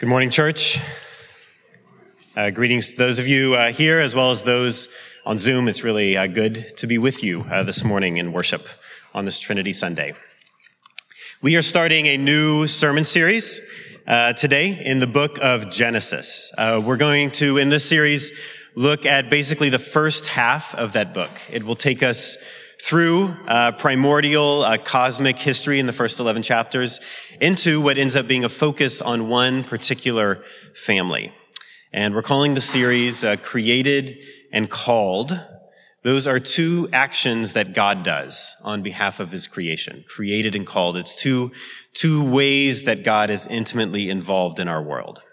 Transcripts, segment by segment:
Good morning, church. Greetings to those of you here as well as those on Zoom. It's really good to be with you this morning in worship on this Trinity Sunday. We are starting a new sermon series today in the book of Genesis. We're going to, in this series, look at basically the first half of that book. It will take us through primordial cosmic history in the first 11 chapters into what ends up being a focus on one particular family. And we're calling the series Created and Called. Those are two actions that God does on behalf of his creation, created and called. It's two ways that God is intimately involved in our world.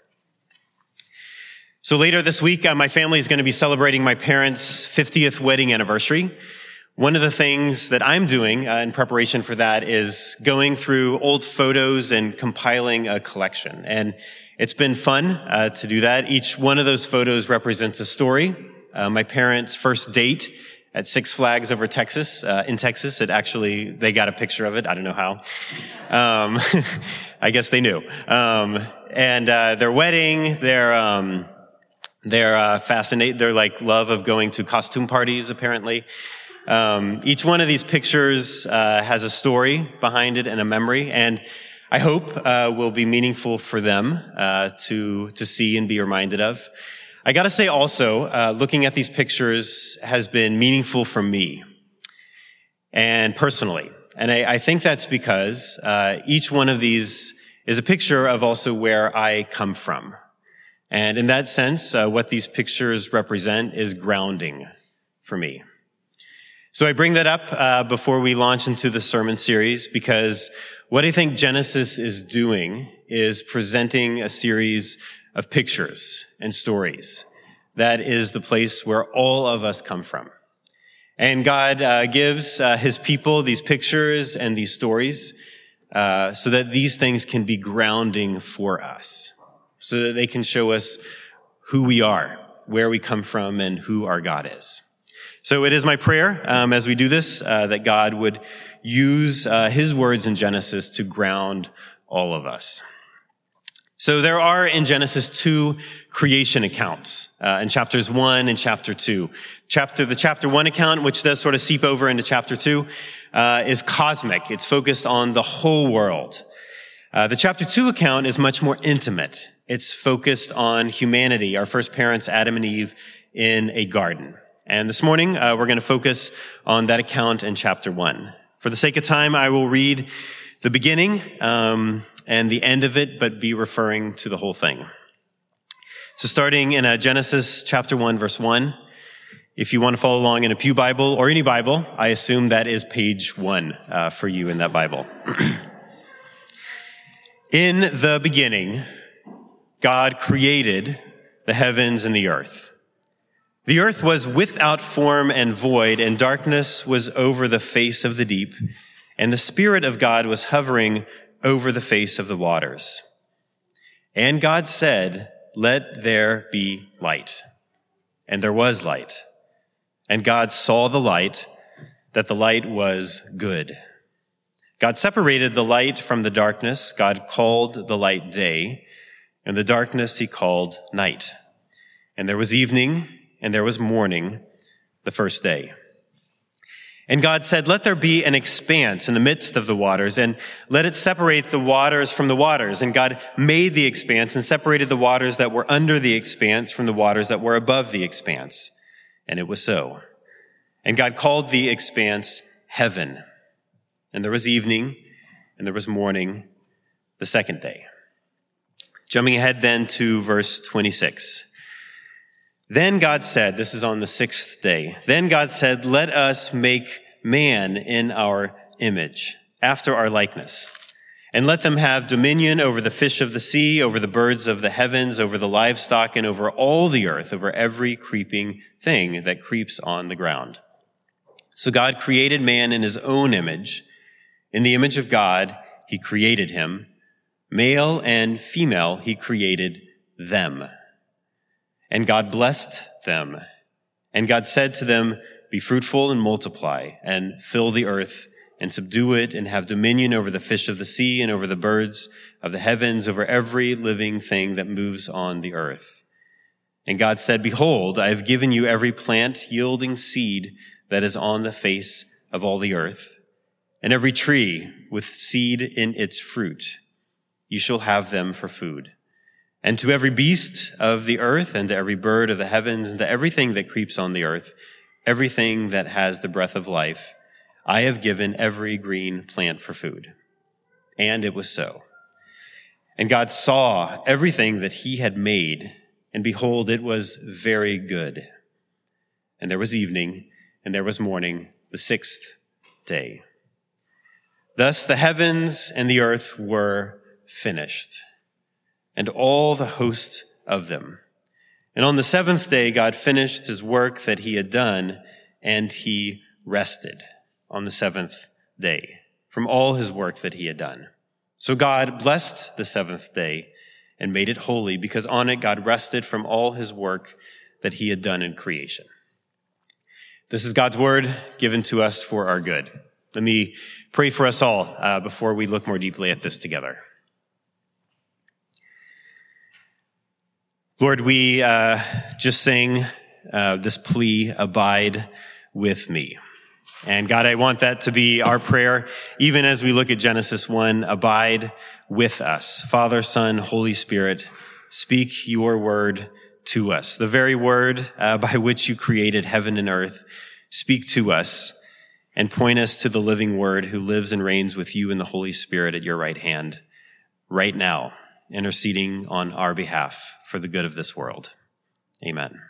So later this week, my family is going to be celebrating my parents' 50th wedding anniversary. One of the things that I'm doing in preparation for that is going through old photos and compiling a collection. And it's been fun to do that. Each one of those photos represents a story. My parents' first date at Six Flags over Texas, in Texas, they got a picture of it. I don't know how. I guess they knew. And their wedding, their love of going to costume parties, apparently. Each one of these pictures has a story behind it and a memory, and I hope will be meaningful for them to see and be reminded of. I gotta say also, looking at these pictures has been meaningful for me and personally. And I think that's because each one of these is a picture of also where I come from. And in that sense, what these pictures represent is grounding for me. So I bring that up before we launch into the sermon series because what I think Genesis is doing is presenting a series of pictures and stories. That is the place where all of us come from. And God gives his people these pictures and these stories so that these things can be grounding for us, so that they can show us who we are, where we come from, and who our God is. So it is my prayer as we do this that God would use his words in Genesis to ground all of us. So there are in Genesis two creation accounts in chapters 1 and chapter 2. The chapter 1 account, which does sort of seep over into chapter 2, is cosmic. It's focused on the whole world. The chapter 2 account is much more intimate. It's focused on humanity, our first parents, Adam and Eve, in a garden. And this morning, we're going to focus on that account in chapter 1. For the sake of time, I will read the beginning and the end of it, but be referring to the whole thing. So starting in Genesis chapter 1, verse 1, if you want to follow along in a Pew Bible or any Bible, I assume that is page 1 for you in that Bible. In the beginning, God created the heavens and the earth. The earth was without form and void, and darkness was over the face of the deep, and the Spirit of God was hovering over the face of the waters. And God said, "Let there be light." And there was light. And God saw the light, that the light was good. God separated the light from the darkness. God called the light day, and the darkness he called night. And there was evening, and there was morning, the first day. And God said, "Let there be an expanse in the midst of the waters, and let it separate the waters from the waters." And God made the expanse and separated the waters that were under the expanse from the waters that were above the expanse. And it was so. And God called the expanse heaven. And there was evening, and there was morning, the second day. Jumping ahead then to verse 26. Then God said, this is on the 6th day, then God said, "Let us make man in our image, after our likeness, and let them have dominion over the fish of the sea, over the birds of the heavens, over the livestock, and over all the earth, over every creeping thing that creeps on the ground." So God created man in his own image. In the image of God, he created him. Male and female, he created them. And God blessed them. And God said to them, "Be fruitful and multiply, and fill the earth and subdue it and have dominion over the fish of the sea and over the birds of the heavens, over every living thing that moves on the earth. And God said, behold, I have given you every plant yielding seed that is on the face of all the earth, and every tree with seed in its fruit. You shall have them for food. And to every beast of the earth, and to every bird of the heavens, and to everything that creeps on the earth, everything that has the breath of life, I have given every green plant for food. And it was so. And God saw everything that he had made, and behold, it was very good. And there was evening, and there was morning, the sixth day. Thus the heavens and the earth were finished, and all the host of them. And on the seventh day, God finished his work that he had done, and he rested on the seventh day from all his work that he had done. So God blessed the seventh day and made it holy, because on it God rested from all his work that he had done in creation. This is God's word given to us for our good. Let me pray for us all before we look more deeply at this together. Lord, we just sang this plea, abide with me. And God, I want that to be our prayer, even as we look at Genesis 1, abide with us. Father, Son, Holy Spirit, speak your word to us. The very word by which you created heaven and earth, speak to us and point us to the living word who lives and reigns with you in the Holy Spirit at your right hand right now, interceding on our behalf for the good of this world. Amen.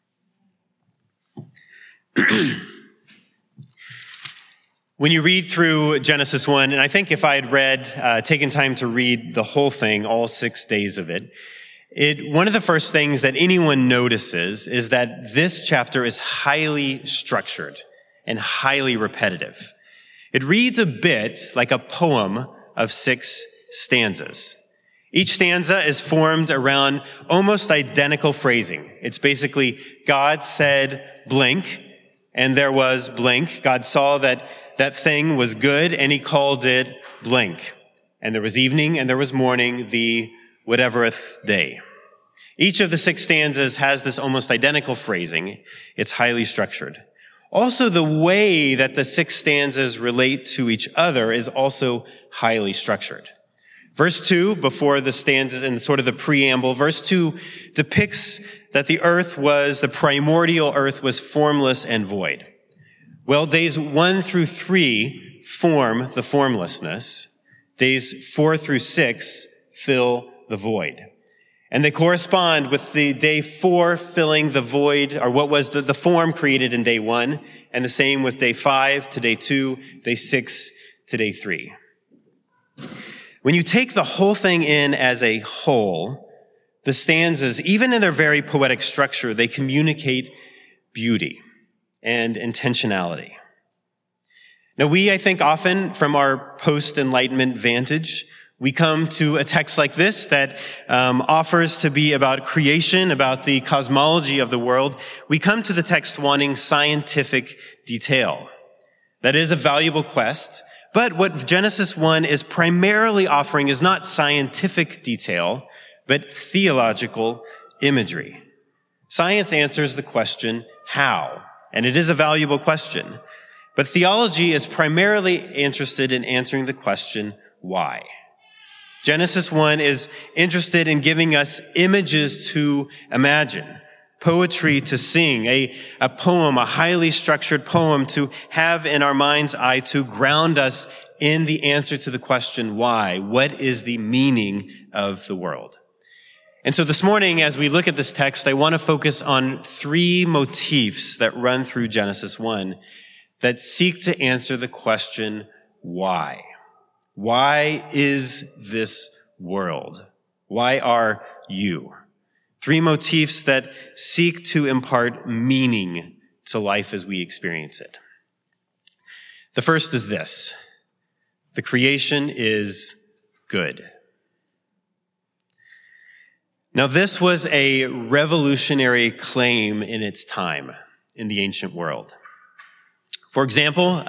When you read through Genesis 1, and I think if I had taken time to read the whole thing, all 6 days of it, one of the first things that anyone notices is that this chapter is highly structured and highly repetitive. It reads a bit like a poem of 6 stanzas. Each stanza is formed around almost identical phrasing. It's basically, God said blink, and there was blink. God saw that thing was good, and he called it blink. And there was evening, and there was morning, the whatevereth day. Each of the 6 stanzas has this almost identical phrasing. It's highly structured. Also, the way that the 6 stanzas relate to each other is also highly structured. Verse 2, before the stanzas and sort of the preamble, verse 2 depicts that the primordial earth was formless and void. Well, days 1 through 3 form the formlessness. Days 4 through 6 fill the void. And they correspond with the day 4 filling the void, or what was the form created in day 1, and the same with day 5 to day 2, day 6 to day 3. When you take the whole thing in as a whole, the stanzas, even in their very poetic structure, they communicate beauty and intentionality. Now, I think often from our post-Enlightenment vantage, we come to a text like this that offers to be about creation, about the cosmology of the world. We come to the text wanting scientific detail. That is a valuable quest, but what Genesis 1 is primarily offering is not scientific detail, but theological imagery. Science answers the question, how? And it is a valuable question. But theology is primarily interested in answering the question, why? Genesis 1 is interested in giving us images to imagine, poetry to sing, a poem, a highly structured poem to have in our mind's eye to ground us in the answer to the question, why? What is the meaning of the world? And so this morning, as we look at this text, I want to focus on 3 motifs that run through Genesis 1 that seek to answer the question, why? Why is this world? Why are you? 3 motifs that seek to impart meaning to life as we experience it. The first is this: the creation is good. Now, this was a revolutionary claim in its time in the ancient world. For example,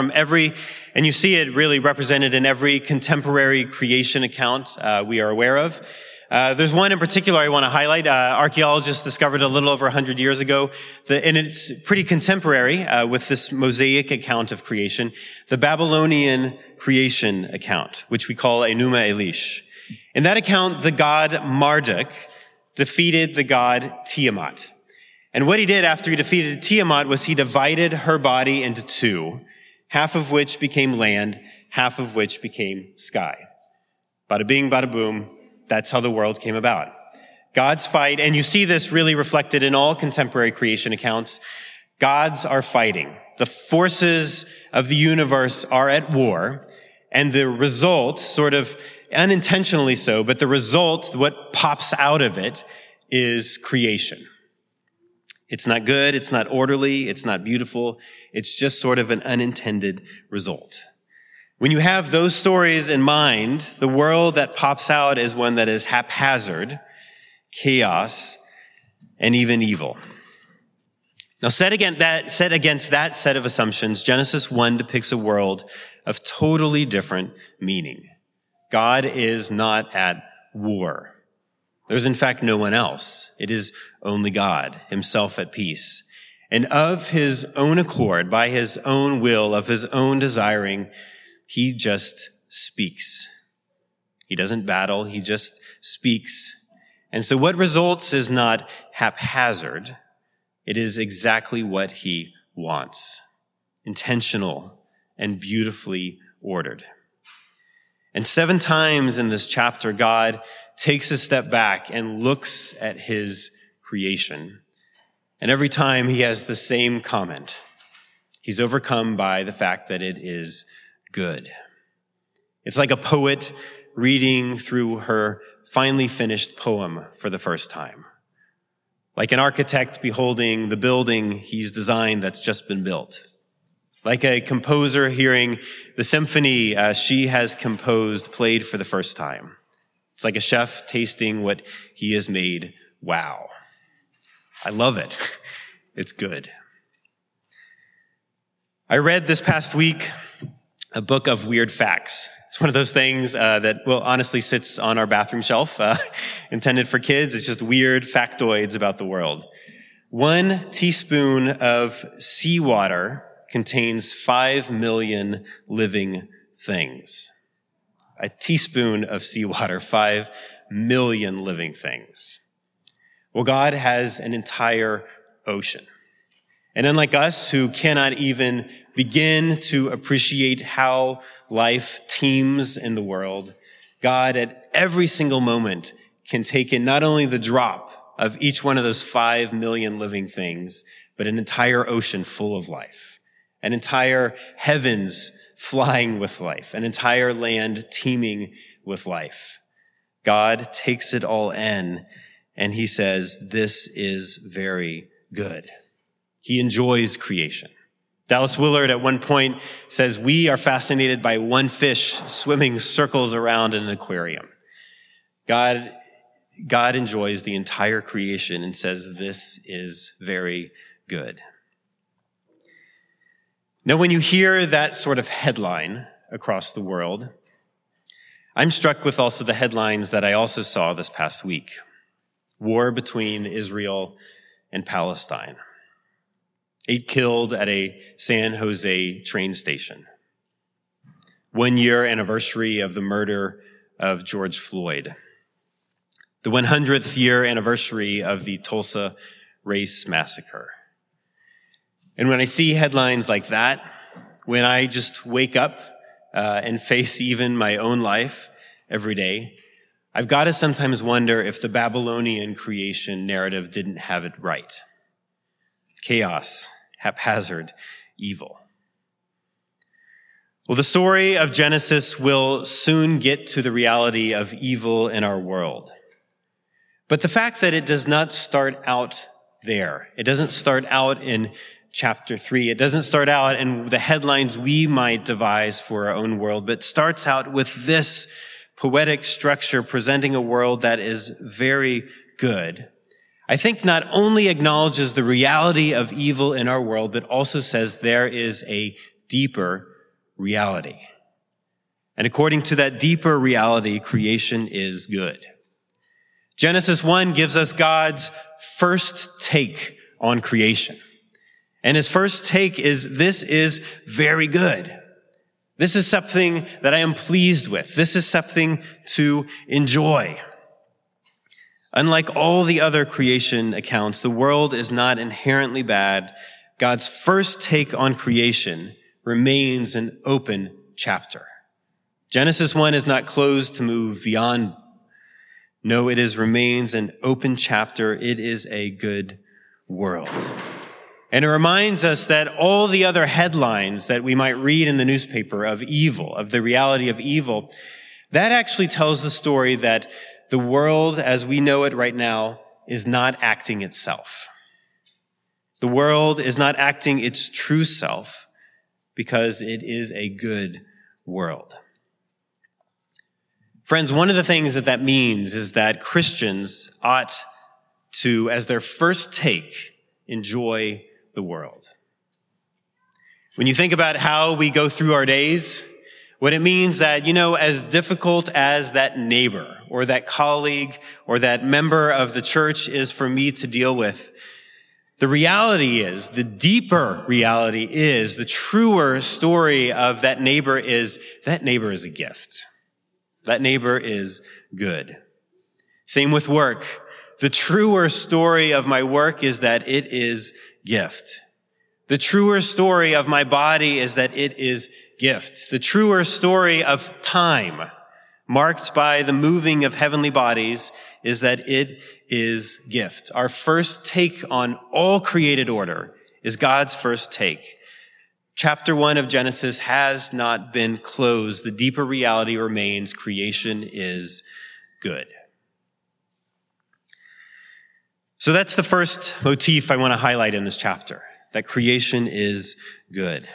and you see it really represented in every contemporary creation account we are aware of. There's one in particular I want to highlight. Archaeologists discovered a little over 100 years ago, and it's pretty contemporary with this Mosaic account of creation, the Babylonian creation account, which we call Enuma Elish. In that account, the god Marduk defeated the god Tiamat. And what he did after he defeated Tiamat was he divided her body into two, half of which became land, half of which became sky. Bada bing, bada boom. That's how the world came about. Gods fight, and you see this really reflected in all contemporary creation accounts. Gods are fighting. The forces of the universe are at war, and the result, sort of unintentionally so, but the result, what pops out of it, is creation. It's not good, it's not orderly, it's not beautiful, it's just sort of an unintended result. When you have those stories in mind, the world that pops out is one that is haphazard, chaos, and even evil. Now, set against that set of assumptions, Genesis 1 depicts a world of totally different meaning. God is not at war. There's in fact no one else. It is only God, himself at peace. And of his own accord, by his own will, of his own desiring, he just speaks. He doesn't battle, he just speaks. And so what results is not haphazard. It is exactly what he wants. Intentional and beautifully ordered. And 7 times in this chapter, God takes a step back and looks at his creation. And every time he has the same comment. He's overcome by the fact that it is good. It's like a poet reading through her finally finished poem for the first time. Like an architect beholding the building he's designed that's just been built. Like a composer hearing the symphony she has composed played for the first time. It's like a chef tasting what he has made. Wow. I love it. It's good. I read this past week a book of weird facts. It's one of those things that, honestly sits on our bathroom shelf, intended for kids. It's just weird factoids about the world. 1 teaspoon of seawater contains 5 million living things. A teaspoon of seawater, 5 million living things. Well, God has an entire ocean. And unlike us, who cannot even begin to appreciate how life teems in the world, God at every single moment can take in not only the drop of each one of those 5 million living things, but an entire ocean full of life, an entire heavens flying with life, an entire land teeming with life. God takes it all in, and he says, this is very good. He enjoys creation. Dallas Willard at one point says, we are fascinated by one fish swimming circles around in an aquarium. God enjoys the entire creation and says, this is very good. Now, when you hear that sort of headline across the world, I'm struck with also the headlines that I also saw this past week. War between Israel and Palestine. 8 killed at a San Jose train station. 1 year anniversary of the murder of George Floyd. The 100th year anniversary of the Tulsa race massacre. And when I see headlines like that, when I just wake up and face even my own life every day, I've got to sometimes wonder if the Babylonian creation narrative didn't have it right. Chaos, haphazard, evil. Well, the story of Genesis will soon get to the reality of evil in our world. But the fact that it does not start out there, it doesn't start out in chapter 3, it doesn't start out in the headlines we might devise for our own world, but starts out with this poetic structure presenting a world that is very good. I think not only acknowledges the reality of evil in our world, but also says there is a deeper reality. And according to that deeper reality, creation is good. Genesis 1 gives us God's first take on creation. And his first take is, this is very good. This is something that I am pleased with. This is something to enjoy. Unlike all the other creation accounts, the world is not inherently bad. God's first take on creation remains an open chapter. Genesis 1 is not closed to move beyond. No, it remains an open chapter. It is a good world. And it reminds us that all the other headlines that we might read in the newspaper of evil, of the reality of evil, that actually tells the story that the world as we know it right now is not acting itself. The world is not acting its true self because it is a good world. Friends, one of the things that means is that Christians ought to, as their first take, enjoy the world. When you think about how we go through our days, what it means that, as difficult as that neighbor or that colleague or that member of the church is for me to deal with, the reality is, the deeper reality is, the truer story of that neighbor is a gift. That neighbor is good. Same with work. The truer story of my work is that it is gift. The truer story of my body is that it is gift. The truer story of time, marked by the moving of heavenly bodies, is that it is gift. Our first take on all created order is God's first take. Chapter 1 of Genesis has not been closed. The deeper reality remains. Creation is good. So that's the first motif I want to highlight in this chapter, that creation is good.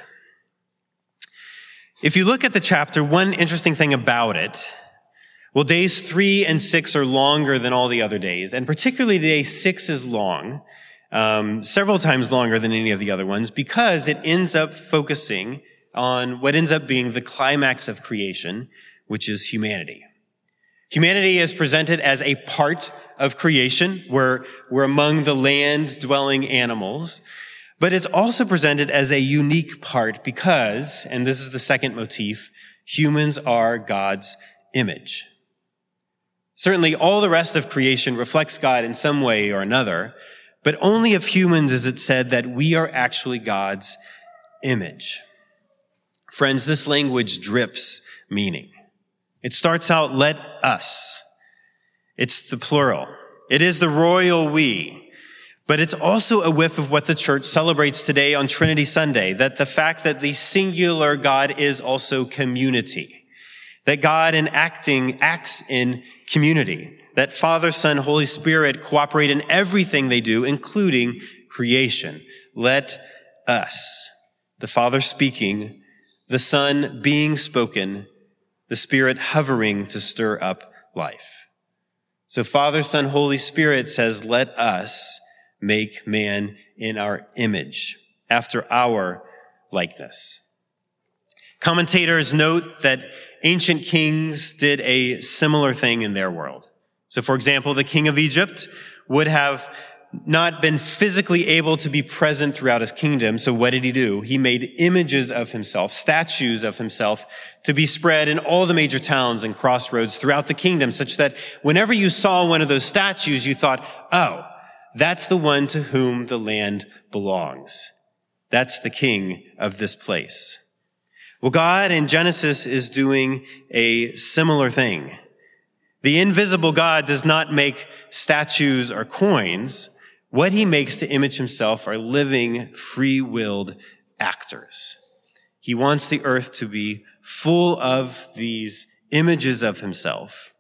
If you look at the chapter, one interesting thing about it, well, days 3 and 6 are longer than all the other days, and particularly day 6 is long, several times longer than any of the other ones, because it ends up focusing on what ends up being the climax of creation, which is humanity. Humanity is presented as a part of creation. We're among the land-dwelling animals, but it's also presented as a unique part because, and this is the second motif, humans are God's image. Certainly, all the rest of creation reflects God in some way or another, but only of humans is it said that we are actually God's image. Friends, this language drips meaning. It starts out, let us. It's the plural. It is the royal we. But it's also a whiff of what the church celebrates today on Trinity Sunday, that the fact that the singular God is also community. That God in acting acts in community. That Father, Son, Holy Spirit cooperate in everything they do, including creation. Let us, the Father speaking, the Son being spoken, the Spirit hovering to stir up life. So Father, Son, Holy Spirit says, let us make man in our image, after our likeness. Commentators note that ancient kings did a similar thing in their world. So, for example, the king of Egypt would have not been physically able to be present throughout his kingdom. So what did he do? He made images of himself, statues of himself, to be spread in all the major towns and crossroads throughout the kingdom, such that whenever you saw one of those statues, you thought, oh, that's the one to whom the land belongs. That's the king of this place. Well, God in Genesis is doing a similar thing. The invisible God does not make statues or coins. What he makes to image himself are living, free-willed actors. He wants the earth to be full of these images of himself.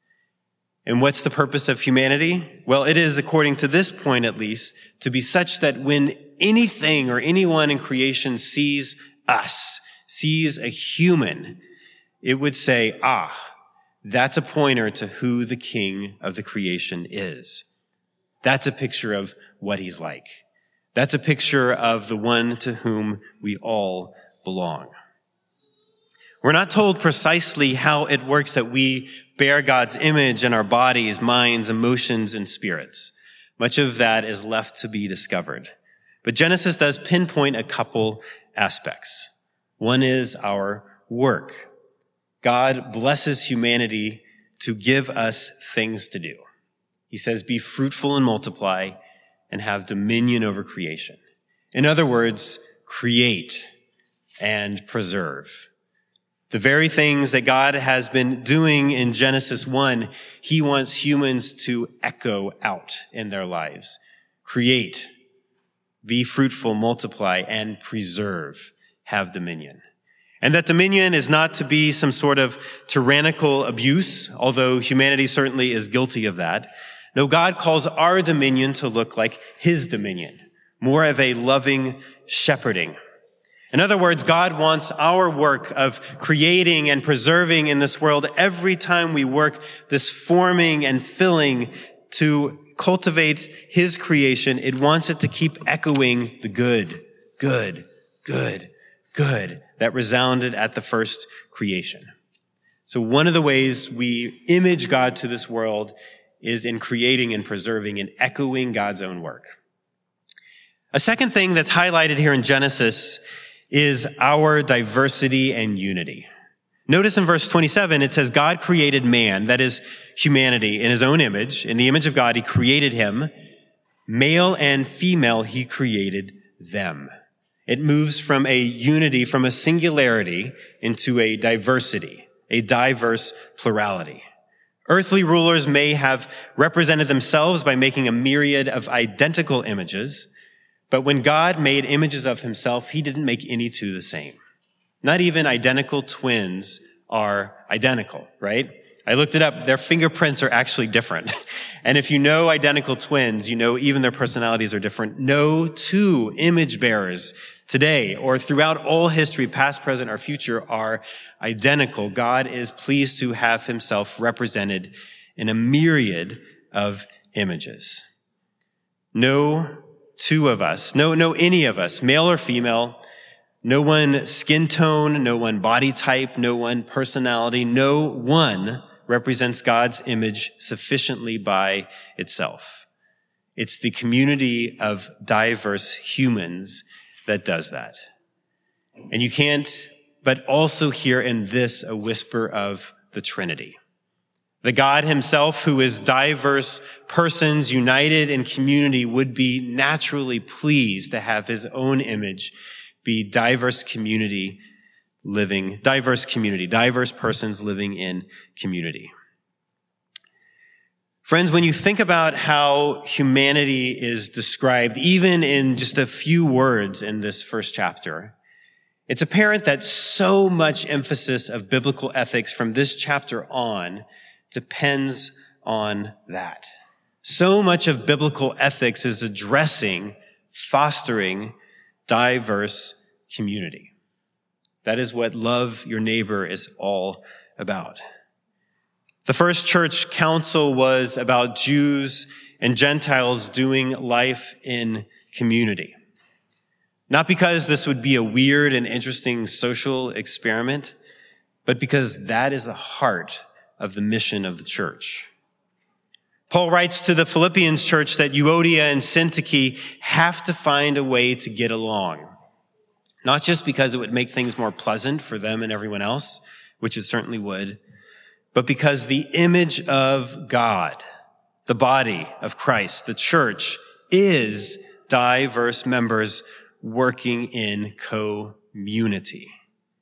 And what's the purpose of humanity? Well, it is, according to this point at least, to be such that when anything or anyone in creation sees us, sees a human, it would say, that's a pointer to who the king of the creation is. That's a picture of what he's like. That's a picture of the one to whom we all belong. We're not told precisely how it works that we bear God's image in our bodies, minds, emotions, and spirits. Much of that is left to be discovered. But Genesis does pinpoint a couple aspects. One is our work. God blesses humanity to give us things to do. He says, be fruitful and multiply and have dominion over creation. In other words, create and preserve. The very things that God has been doing in Genesis 1, he wants humans to echo out in their lives. Create, be fruitful, multiply, and preserve, have dominion. And that dominion is not to be some sort of tyrannical abuse, although humanity certainly is guilty of that. No, God calls our dominion to look like his dominion, more of a loving shepherding. In other words, God wants our work of creating and preserving in this world, every time we work, this forming and filling to cultivate his creation, it wants it to keep echoing the good, good, good, good that resounded at the first creation. So one of the ways we image God to this world is in creating and preserving and echoing God's own work. A second thing that's highlighted here in Genesis is our diversity and unity. Notice in verse 27, it says, God created man, that is humanity, in his own image. In the image of God, he created him. Male and female, he created them. It moves from a unity, from a singularity, into a diversity, a diverse plurality. Earthly rulers may have represented themselves by making a myriad of identical images, but when God made images of himself, he didn't make any two the same. Not even identical twins are identical, right? I looked it up. Their fingerprints are actually different. And if you know identical twins, you know even their personalities are different. No two image bearers today or throughout all history, past, present, or future, are identical. God is pleased to have himself represented in a myriad of images. No two of us, no any of us, male or female, no one skin tone, no one body type, no one personality, no one represents God's image sufficiently by itself. It's the community of diverse humans that does that. And you can't but also hear in this a whisper of the Trinity. The God himself, who is diverse persons united in community, would be naturally pleased to have his own image be diverse persons living in community. Friends, when you think about how humanity is described, even in just a few words in this first chapter, it's apparent that so much emphasis of biblical ethics from this chapter on depends on that. So much of biblical ethics is addressing, fostering diverse community. That is what love your neighbor is all about. The first church council was about Jews and Gentiles doing life in community. Not because this would be a weird and interesting social experiment, but because that is the heart of the mission of the church. Paul writes to the Philippians church that Euodia and Syntyche have to find a way to get along. Not just because it would make things more pleasant for them and everyone else, which it certainly would, but because the image of God, the body of Christ, the church, is diverse members working in community.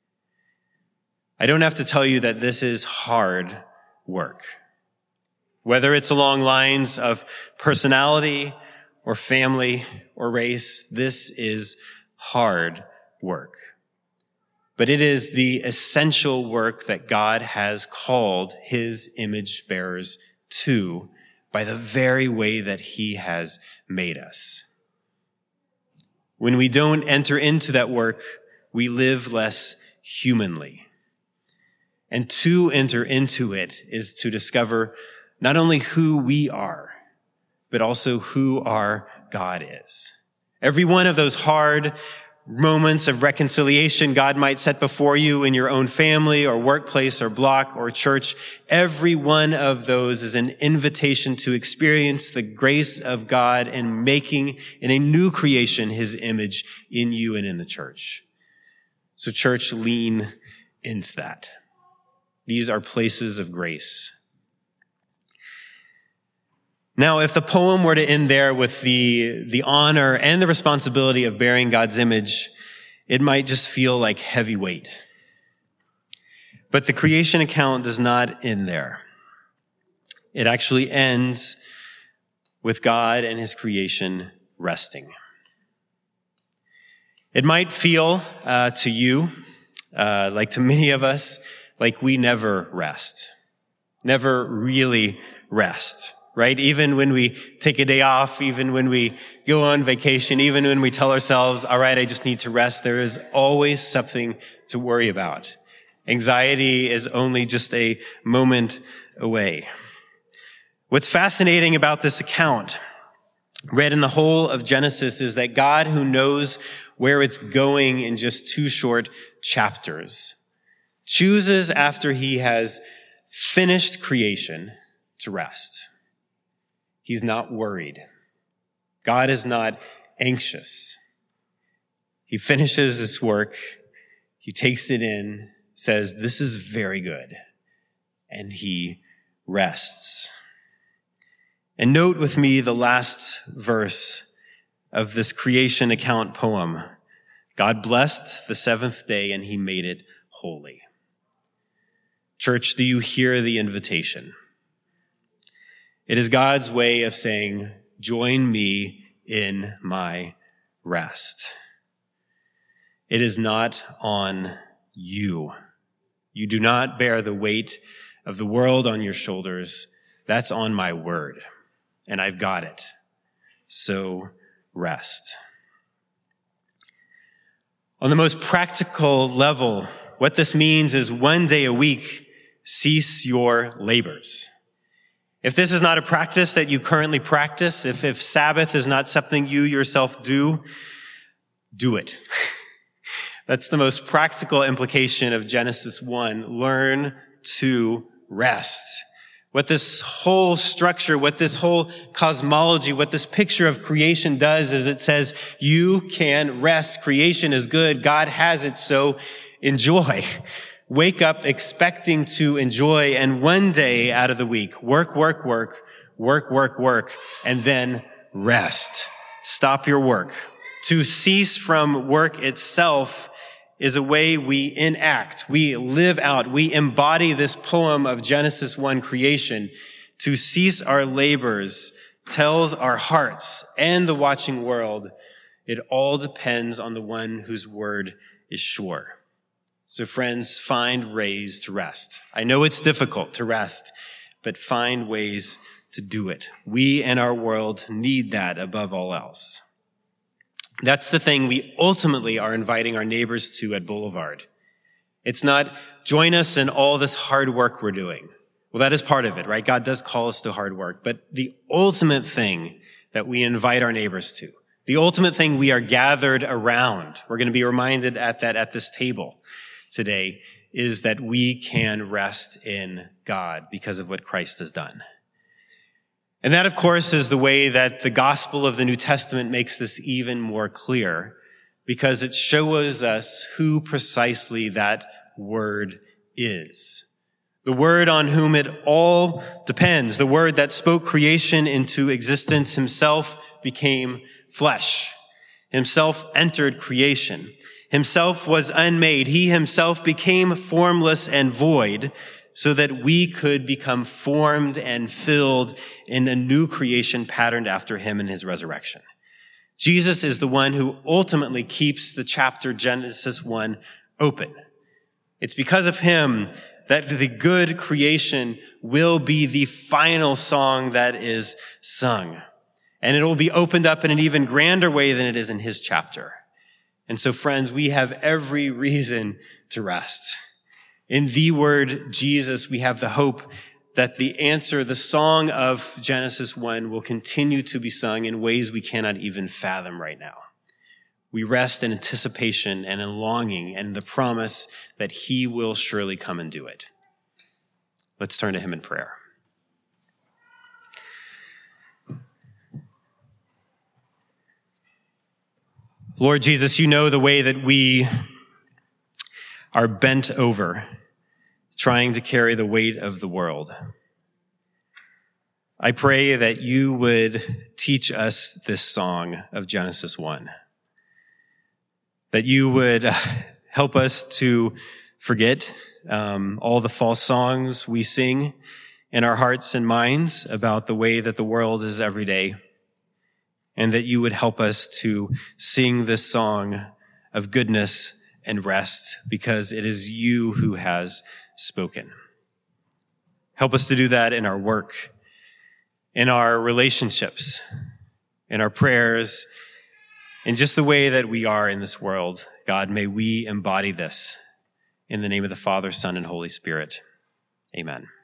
I don't have to tell you that this is hard work. Whether it's along lines of personality or family or race, this is hard work. But it is the essential work that God has called his image bearers to by the very way that he has made us. When we don't enter into that work, we live less humanly. And to enter into it is to discover not only who we are, but also who our God is. Every one of those hard moments of reconciliation God might set before you in your own family or workplace or block or church, every one of those is an invitation to experience the grace of God and making in a new creation his image in you and in the church. So church, lean into that. These are places of grace. Now, if the poem were to end there with the honor and the responsibility of bearing God's image, it might just feel like heavy weight. But the creation account does not end there. It actually ends with God and his creation resting. It might feel to you, like to many of us, like we never rest, never really rest. Right? Even when we take a day off, even when we go on vacation, even when we tell ourselves, all right, I just need to rest, there is always something to worry about. Anxiety is only just a moment away. What's fascinating about this account, read in the whole of Genesis, is that God, who knows where it's going in just 2 short chapters, chooses after he has finished creation to rest. He's not worried. God is not anxious. He finishes his work. He takes it in, says, this is very good. And he rests. And note with me the last verse of this creation account poem. God blessed the 7th day and he made it holy. Church, do you hear the invitation? It is God's way of saying, join me in my rest. It is not on you. You do not bear the weight of the world on your shoulders. That's on my word, and I've got it. So rest. On the most practical level, what this means is 1 day a week, cease your labors. If this is not a practice that you currently practice, if Sabbath is not something you yourself do it. That's the most practical implication of Genesis 1. Learn to rest. What this whole structure, what this whole cosmology, what this picture of creation does is it says, you can rest. Creation is good. God has it, so enjoy. Wake up expecting to enjoy, and 1 day out of the week, work, and then rest. Stop your work. To cease from work itself is a way we enact, we live out, we embody this poem of Genesis 1 creation. To cease our labors tells our hearts and the watching world, it all depends on the one whose word is sure. So friends, find ways to rest. I know it's difficult to rest, but find ways to do it. We and our world need that above all else. That's the thing we ultimately are inviting our neighbors to at Boulevard. It's not join us in all this hard work we're doing. Well, that is part of it, right? God does call us to hard work, but the ultimate thing that we invite our neighbors to, the ultimate thing we are gathered around, we're going to be reminded at this table today, is that we can rest in God because of what Christ has done. And that, of course, is the way that the gospel of the New Testament makes this even more clear, because it shows us who precisely that word is. The word on whom it all depends, the word that spoke creation into existence, himself became flesh, himself entered creation. Himself was unmade. He himself became formless and void so that we could become formed and filled in a new creation patterned after him in his resurrection. Jesus is the one who ultimately keeps the chapter Genesis 1 open. It's because of him that the good creation will be the final song that is sung. And it will be opened up in an even grander way than it is in his chapter. And so, friends, we have every reason to rest. In the word Jesus, we have the hope that the answer, the song of Genesis 1 will continue to be sung in ways we cannot even fathom right now. We rest in anticipation and in longing and the promise that he will surely come and do it. Let's turn to him in prayer. Lord Jesus, you know the way that we are bent over, trying to carry the weight of the world. I pray that you would teach us this song of Genesis 1, that you would help us to forget all the false songs we sing in our hearts and minds about the way that the world is every day, and that you would help us to sing this song of goodness and rest because it is you who has spoken. Help us to do that in our work, in our relationships, in our prayers, in just the way that we are in this world. God, may we embody this in the name of the Father, Son, and Holy Spirit. Amen.